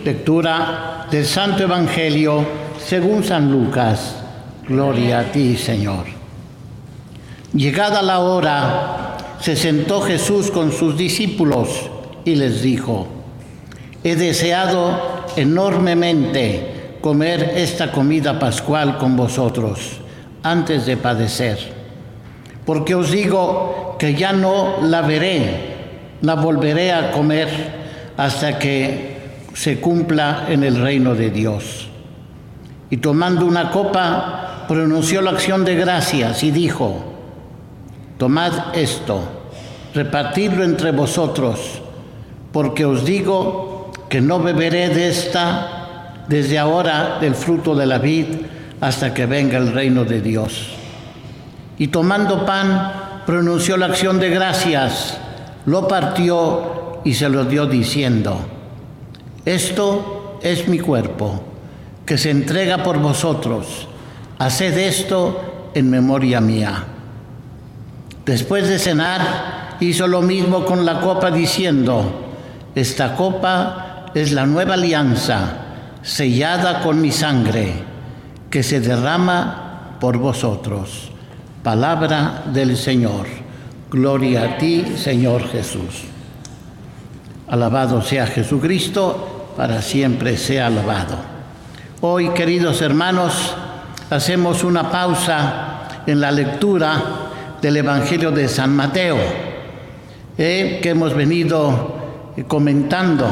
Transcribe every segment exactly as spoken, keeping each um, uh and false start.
Lectura del Santo Evangelio según San Lucas. Gloria a ti, Señor. Llegada la hora, se sentó Jesús con sus discípulos y les dijo: he deseado enormemente comer esta comida pascual con vosotros antes de padecer, porque os digo que ya no la veré, la volveré a comer hasta que se cumpla en el reino de Dios. Y tomando una copa, pronunció la acción de gracias y dijo: tomad esto, repartidlo entre vosotros, porque os digo que no beberé de esta desde ahora del fruto de la vid hasta que venga el reino de Dios. Y tomando pan, pronunció la acción de gracias, lo partió y se lo dio diciendo: esto es mi cuerpo, que se entrega por vosotros. Haced esto en memoria mía. Después de cenar, hizo lo mismo con la copa, diciendo: esta copa es la nueva alianza, sellada con mi sangre, que se derrama por vosotros. Palabra del Señor. Gloria a ti, Señor Jesús. Alabado sea Jesucristo, para siempre sea alabado. Hoy, queridos hermanos, hacemos una pausa en la lectura del Evangelio de San Mateo, eh, que hemos venido comentando,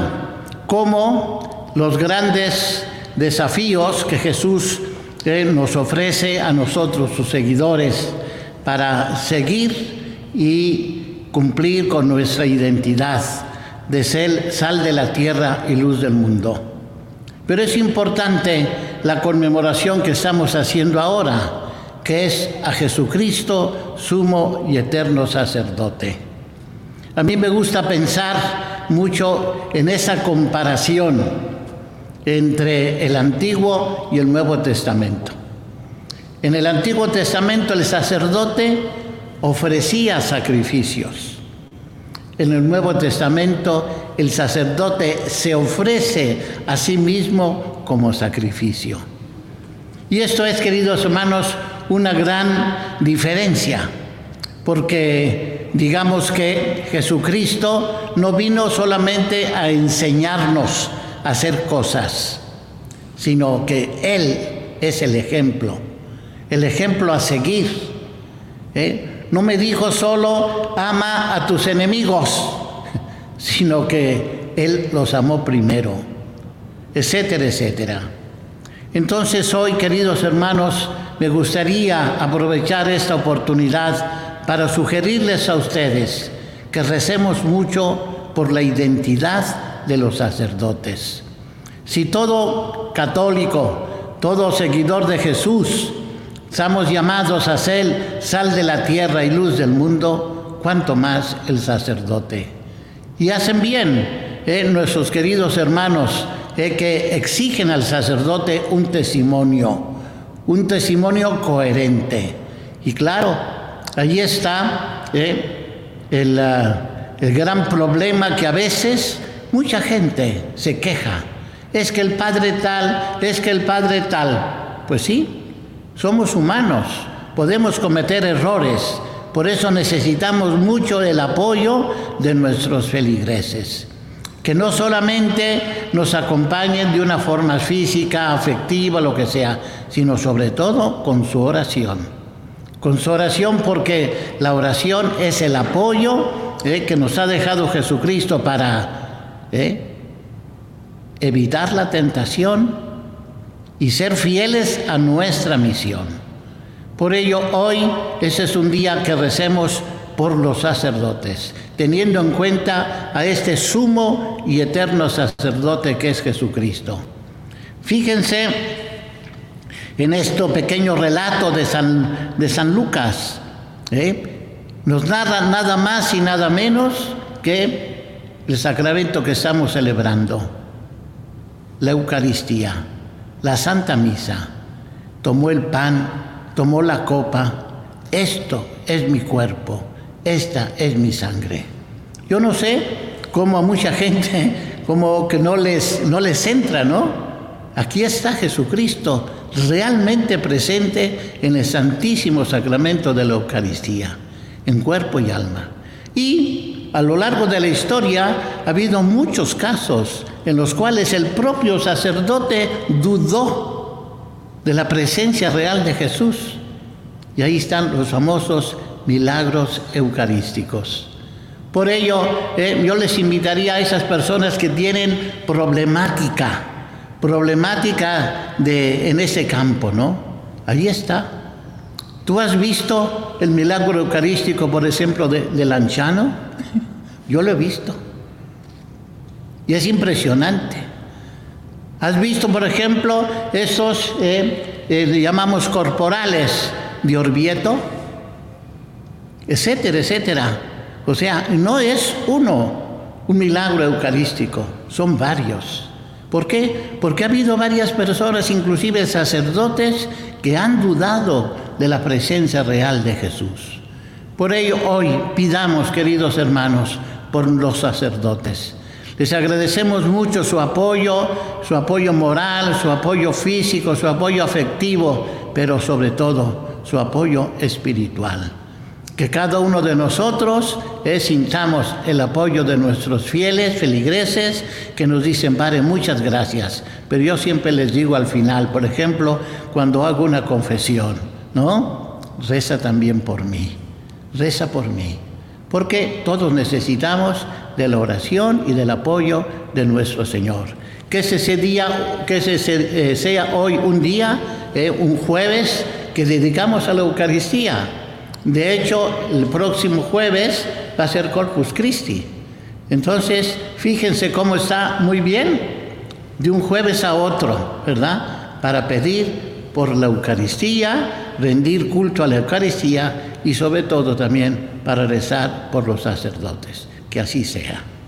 cómo los grandes desafíos que Jesús eh, nos ofrece a nosotros, sus seguidores, para seguir y cumplir con nuestra identidad de ser sal de la tierra y luz del mundo. Pero es importante la conmemoración que estamos haciendo ahora, que es a Jesucristo, sumo y eterno sacerdote. A mí me gusta pensar mucho en esa comparación entre el Antiguo y el Nuevo Testamento. En el Antiguo Testamento el sacerdote ofrecía sacrificios. En el Nuevo Testamento el sacerdote se ofrece a sí mismo como sacrificio. Y esto es, queridos hermanos, una gran diferencia, porque digamos que Jesucristo no vino solamente a enseñarnos a hacer cosas, sino que Él es el ejemplo, el ejemplo a seguir. ¿eh? No me dijo solo ama a tus enemigos, sino que Él los amó primero, etcétera, etcétera. Entonces hoy, queridos hermanos, me gustaría aprovechar esta oportunidad para sugerirles a ustedes que recemos mucho por la identidad de los sacerdotes. Si todo católico, todo seguidor de Jesús, estamos llamados a ser sal de la tierra y luz del mundo, cuanto más el sacerdote. Y hacen bien eh, nuestros queridos hermanos eh, que exigen al sacerdote un testimonio, un testimonio coherente. Y claro, allí está eh, el, uh, el gran problema, que a veces mucha gente se queja. Es que el padre tal, es que el padre tal. Pues sí. Somos humanos, podemos cometer errores, por eso necesitamos mucho el apoyo de nuestros feligreses, que no solamente nos acompañen de una forma física, afectiva, lo que sea, sino sobre todo con su oración. Con su oración, porque la oración es el apoyo eh, que nos ha dejado Jesucristo para eh, evitar la tentación y ser fieles a nuestra misión. Por ello, hoy ese es un día que recemos por los sacerdotes, teniendo en cuenta a este sumo y eterno sacerdote que es Jesucristo. Fíjense en este pequeño relato de San, de San Lucas. ¿eh? Nos narra nada más y nada menos que el sacramento que estamos celebrando, la Eucaristía. La Santa Misa. Tomó el pan, tomó la copa. Esto es mi cuerpo, esta es mi sangre. Yo no sé cómo a mucha gente como que no les, no les entra, ¿no? Aquí está Jesucristo realmente presente en el Santísimo Sacramento de la Eucaristía, en cuerpo y alma. Y a lo largo de la historia ha habido muchos casos en los cuales el propio sacerdote dudó de la presencia real de Jesús. Y ahí están los famosos milagros eucarísticos. Por ello, eh, yo les invitaría a esas personas que tienen problemática, problemática de, en ese campo, ¿no? Ahí está. ¿Tú has visto el milagro eucarístico, por ejemplo, de, del anciano? Yo lo he visto. Y es impresionante. ¿Has visto, por ejemplo, esos, eh, eh, llamamos corporales de Orvieto? Etcétera, etcétera. O sea, no es uno, un milagro eucarístico, son varios. ¿Por qué? Porque ha habido varias personas, inclusive sacerdotes, que han dudado de la presencia real de Jesús. Por ello, hoy pidamos, queridos hermanos, por los sacerdotes. Les agradecemos mucho su apoyo, su apoyo moral, su apoyo físico, su apoyo afectivo, pero sobre todo su apoyo espiritual. Que cada uno de nosotros eh, sintamos el apoyo de nuestros fieles feligreses que nos dicen, Padre, muchas gracias. Pero yo siempre les digo al final, por ejemplo, cuando hago una confesión, ¿no? Reza también por mí, reza por mí. Porque todos necesitamos de la oración y del apoyo de nuestro Señor. Que ese día, que ese eh, sea hoy un día, eh, un jueves, que dedicamos a la Eucaristía. De hecho, el próximo jueves va a ser Corpus Christi. Entonces, fíjense cómo está muy bien de un jueves a otro, ¿verdad? Para pedir por la Eucaristía, rendir culto a la Eucaristía y sobre todo también para rezar por los sacerdotes. Que así sea.